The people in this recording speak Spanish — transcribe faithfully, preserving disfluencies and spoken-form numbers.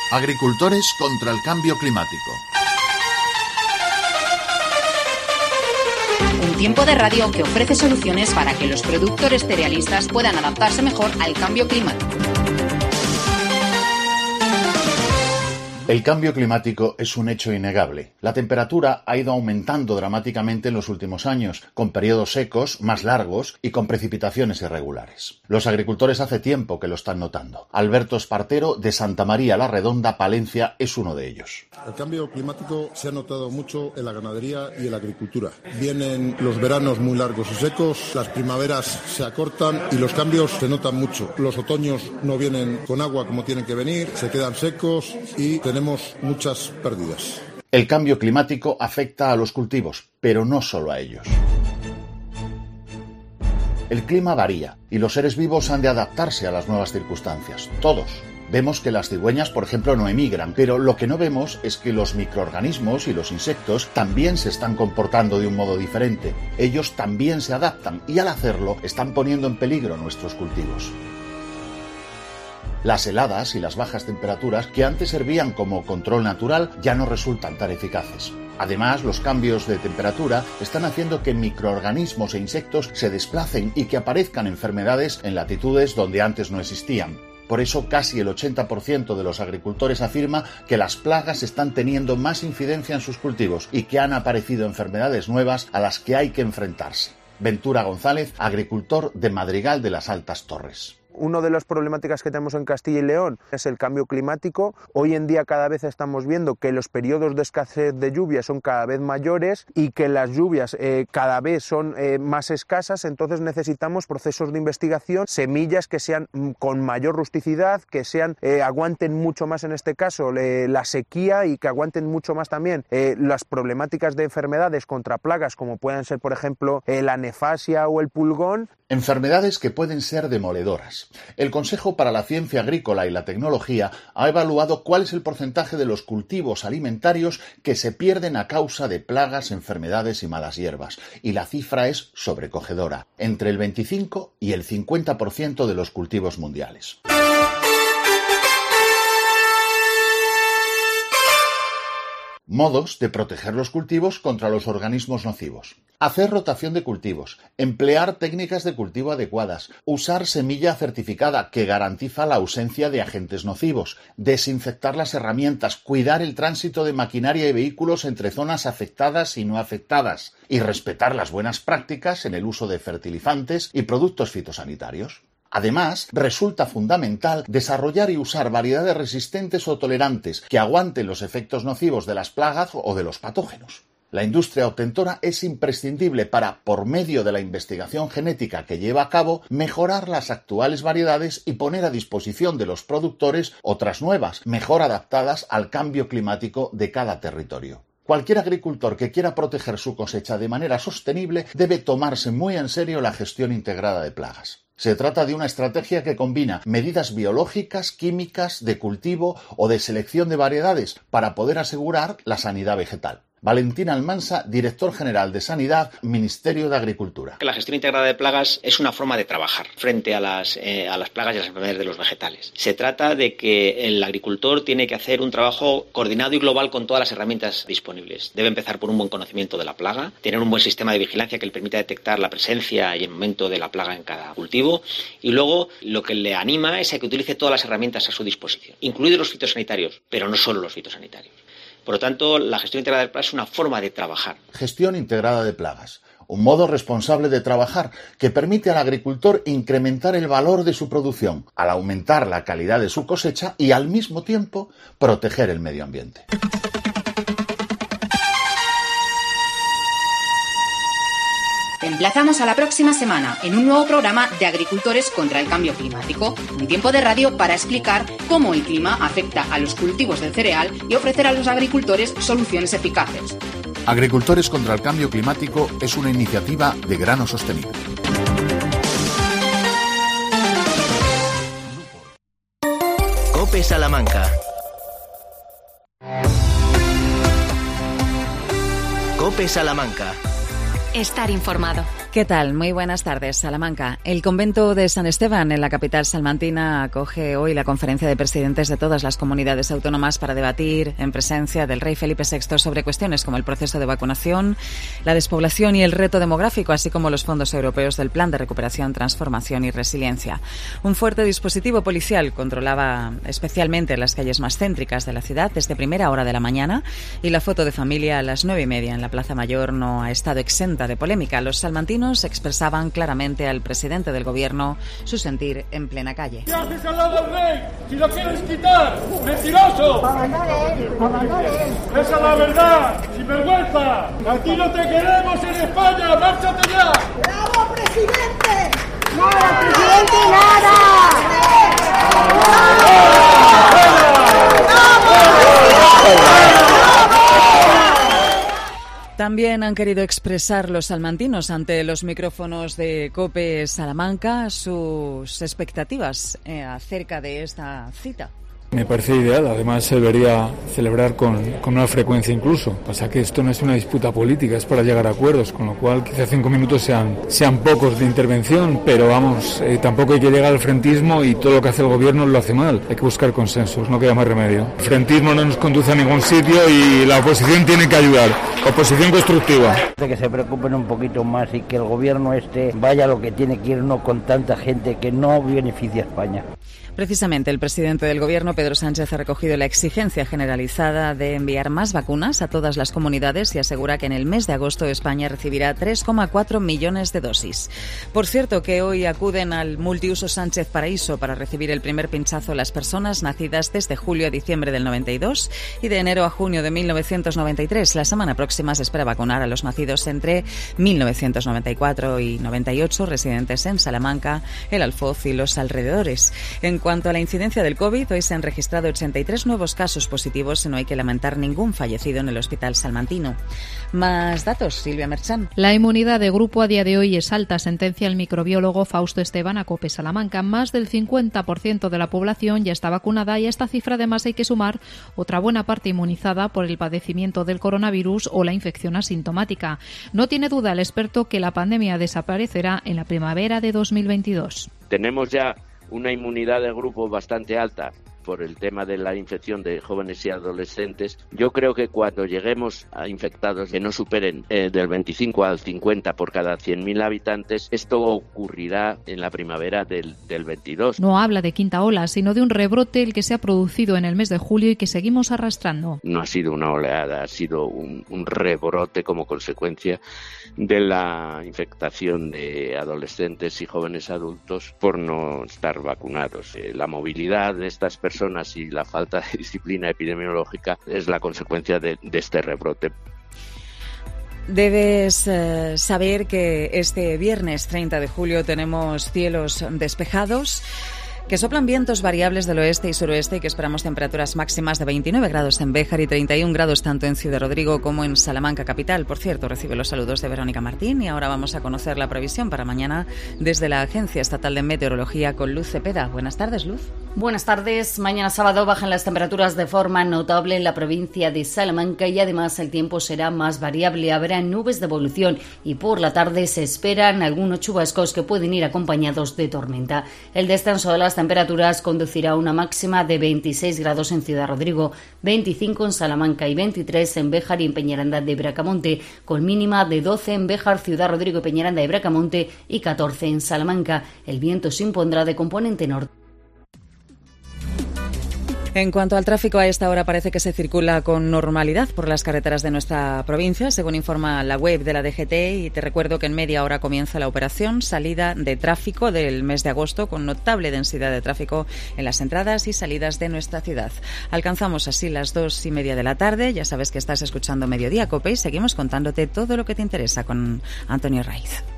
Agricultores contra el cambio climático. Un tiempo de radio que ofrece soluciones para que los productores cerealistas puedan adaptarse mejor al cambio climático. El cambio climático es un hecho innegable. La temperatura ha ido aumentando dramáticamente en los últimos años, con periodos secos, más largos y con precipitaciones irregulares. Los agricultores hace tiempo que lo están notando. Alberto Espartero, de Santa María la Redonda, Palencia, es uno de ellos. El cambio climático se ha notado mucho en la ganadería y en la agricultura. Vienen los veranos muy largos y secos, las primaveras se acortan y los cambios se notan mucho. Los otoños no vienen con agua como tienen que venir, se quedan secos y tenemos Tenemos muchas pérdidas. El cambio climático afecta a los cultivos, pero no solo a ellos. El clima varía y los seres vivos han de adaptarse a las nuevas circunstancias, todos. Vemos que las cigüeñas, por ejemplo, no emigran, pero lo que no vemos es que los microorganismos y los insectos también se están comportando de un modo diferente. Ellos también se adaptan y al hacerlo están poniendo en peligro nuestros cultivos. Las heladas y las bajas temperaturas, que antes servían como control natural, ya no resultan tan eficaces. Además, los cambios de temperatura están haciendo que microorganismos e insectos se desplacen y que aparezcan enfermedades en latitudes donde antes no existían. Por eso, casi el ochenta por ciento de los agricultores afirma que las plagas están teniendo más incidencia en sus cultivos y que han aparecido enfermedades nuevas a las que hay que enfrentarse. Ventura González, agricultor de Madrigal de las Altas Torres. Una de las problemáticas que tenemos en Castilla y León es el cambio climático. Hoy en día cada vez estamos viendo que los periodos de escasez de lluvias son cada vez mayores y que las lluvias eh, cada vez son eh, más escasas, entonces necesitamos procesos de investigación, semillas que sean mm, con mayor rusticidad, que sean eh, aguanten mucho más en este caso eh, la sequía y que aguanten mucho más también eh, las problemáticas de enfermedades contra plagas como puedan ser por ejemplo eh, la nefasia o el pulgón. Enfermedades que pueden ser demoledoras. El Consejo para la Ciencia Agrícola y la Tecnología ha evaluado cuál es el porcentaje de los cultivos alimentarios que se pierden a causa de plagas, enfermedades y malas hierbas, y la cifra es sobrecogedora, entre el veinticinco y el cincuenta por ciento de los cultivos mundiales. Modos de proteger los cultivos contra los organismos nocivos. Hacer rotación de cultivos, emplear técnicas de cultivo adecuadas, usar semilla certificada que garantiza la ausencia de agentes nocivos, desinfectar las herramientas, cuidar el tránsito de maquinaria y vehículos entre zonas afectadas y no afectadas, y respetar las buenas prácticas en el uso de fertilizantes y productos fitosanitarios. Además, resulta fundamental desarrollar y usar variedades resistentes o tolerantes que aguanten los efectos nocivos de las plagas o de los patógenos. La industria obtentora es imprescindible para, por medio de la investigación genética que lleva a cabo, mejorar las actuales variedades y poner a disposición de los productores otras nuevas, mejor adaptadas al cambio climático de cada territorio. Cualquier agricultor que quiera proteger su cosecha de manera sostenible debe tomarse muy en serio la gestión integrada de plagas. Se trata de una estrategia que combina medidas biológicas, químicas, de cultivo o de selección de variedades para poder asegurar la sanidad vegetal. Valentín Almansa, director general de Sanidad, Ministerio de Agricultura. La gestión integrada de plagas es una forma de trabajar frente a las, eh, a las plagas y a las enfermedades de los vegetales. Se trata de que el agricultor tiene que hacer un trabajo coordinado y global con todas las herramientas disponibles. Debe empezar por un buen conocimiento de la plaga, tener un buen sistema de vigilancia que le permita detectar la presencia y el momento de la plaga en cada cultivo y luego lo que le anima es a que utilice todas las herramientas a su disposición, incluidos los fitosanitarios, pero no solo los fitosanitarios. Por lo tanto, la gestión integrada de plagas es una forma de trabajar. Gestión integrada de plagas. Un modo responsable de trabajar que permite al agricultor incrementar el valor de su producción, al aumentar la calidad de su cosecha y al mismo tiempo proteger el medio ambiente. Te emplazamos a la próxima semana en un nuevo programa de Agricultores contra el Cambio Climático, un tiempo de radio para explicar cómo el clima afecta a los cultivos del cereal y ofrecer a los agricultores soluciones eficaces. Agricultores contra el Cambio Climático es una iniciativa de Grano Sostenible. COPE Salamanca. COPE Salamanca. Estar informado. ¿Qué tal? Muy buenas tardes, Salamanca. El convento de San Esteban, en la capital salmantina, acoge hoy la conferencia de presidentes de todas las comunidades autónomas para debatir, en presencia del rey Felipe sexto, sobre cuestiones como el proceso de vacunación, la despoblación y el reto demográfico, así como los fondos europeos del Plan de Recuperación, Transformación y Resiliencia. Un fuerte dispositivo policial controlaba especialmente las calles más céntricas de la ciudad desde primera hora de la mañana, y la foto de familia a las nueve y media en la Plaza Mayor no ha estado exenta de polémica. Los salmantinos expresaban claramente al presidente del gobierno su sentir en plena calle. ¿Qué haces al lado del rey? Si lo quieres quitar, mentiroso. Esa es la verdad, sinvergüenza. Aquí no te queremos en España, márchate ya. ¡Bravo, presidente! ¡Nada, presidente, nada! También han querido expresar los salmantinos ante los micrófonos de COPE Salamanca sus expectativas eh, acerca de esta cita. Me parece ideal, además se debería celebrar con, con una frecuencia incluso. Pasa que esto no es una disputa política, es para llegar a acuerdos, con lo cual quizá cinco minutos sean, sean pocos de intervención, pero vamos, eh, tampoco hay que llegar al frentismo y todo lo que hace el gobierno lo hace mal. Hay que buscar consensos, no queda más remedio. El frentismo no nos conduce a ningún sitio y la oposición tiene que ayudar, oposición constructiva. Que se preocupen un poquito más y que el gobierno este vaya a lo que tiene que ir, no con tanta gente que no beneficia a España. Precisamente el presidente del Gobierno, Pedro Sánchez, ha recogido la exigencia generalizada de enviar más vacunas a todas las comunidades y asegura que en el mes de agosto España recibirá tres coma cuatro millones de dosis. Por cierto, que hoy acuden al multiuso Sánchez Paraíso para recibir el primer pinchazo las personas nacidas desde julio a diciembre del noventa y dos y de enero a junio de mil novecientos noventa y tres. La semana próxima se espera vacunar a los nacidos entre mil novecientos noventa y cuatro y noventa y ocho, residentes en Salamanca, El Alfoz y los alrededores. En En cuanto a la incidencia del COVID, hoy se han registrado ochenta y tres nuevos casos positivos y no hay que lamentar ningún fallecido en el hospital salmantino. Más datos, Silvia Merchán. La inmunidad de grupo a día de hoy es alta, sentencia el microbiólogo Fausto Esteban a COPE Salamanca. Más del cincuenta por ciento de la población ya está vacunada y a esta cifra además hay que sumar otra buena parte inmunizada por el padecimiento del coronavirus o la infección asintomática. No tiene duda el experto que la pandemia desaparecerá en la primavera de dos mil veintidós. Tenemos ya una inmunidad de grupo bastante alta por el tema de la infección de jóvenes y adolescentes. Yo creo que cuando lleguemos a infectados que no superen eh, del veinticinco al cincuenta por cada cien mil habitantes, esto ocurrirá en la primavera del, del veintidós. No habla de quinta ola, sino de un rebrote el que se ha producido en el mes de julio y que seguimos arrastrando. No ha sido una oleada, ha sido un, un rebrote como consecuencia de la infectación de adolescentes y jóvenes adultos por no estar vacunados. Eh, la movilidad de estas personas y la falta de disciplina epidemiológica es la consecuencia de, de este rebrote. Debes eh, saber que este viernes treinta de julio tenemos cielos despejados, que soplan vientos variables del oeste y suroeste y que esperamos temperaturas máximas de veintinueve grados en Béjar y treinta y un grados tanto en Ciudad Rodrigo como en Salamanca capital. Por cierto, recibe los saludos de Verónica Martín y ahora vamos a conocer la previsión para mañana desde la Agencia Estatal de Meteorología con Luz Cepeda. Buenas tardes, Luz. Buenas tardes. Mañana sábado bajan las temperaturas de forma notable en la provincia de Salamanca y además el tiempo será más variable. Habrá nubes de evolución y por la tarde se esperan algunos chubascos que pueden ir acompañados de tormenta. El descenso de las temperaturas conducirá a una máxima de veintiséis grados en Ciudad Rodrigo, veinticinco en Salamanca y veintitrés en Béjar y en Peñaranda de Bracamonte, con mínima de doce en Béjar, Ciudad Rodrigo y Peñaranda de Bracamonte y catorce en Salamanca. El viento se impondrá de componente norte. En cuanto al tráfico, a esta hora parece que se circula con normalidad por las carreteras de nuestra provincia, según informa la web de la D G T, y te recuerdo que en media hora comienza la operación salida de tráfico del mes de agosto, con notable densidad de tráfico en las entradas y salidas de nuestra ciudad. Alcanzamos así las dos y media de la tarde, ya sabes que estás escuchando Mediodía Cope y seguimos contándote todo lo que te interesa con Antonio Raiz.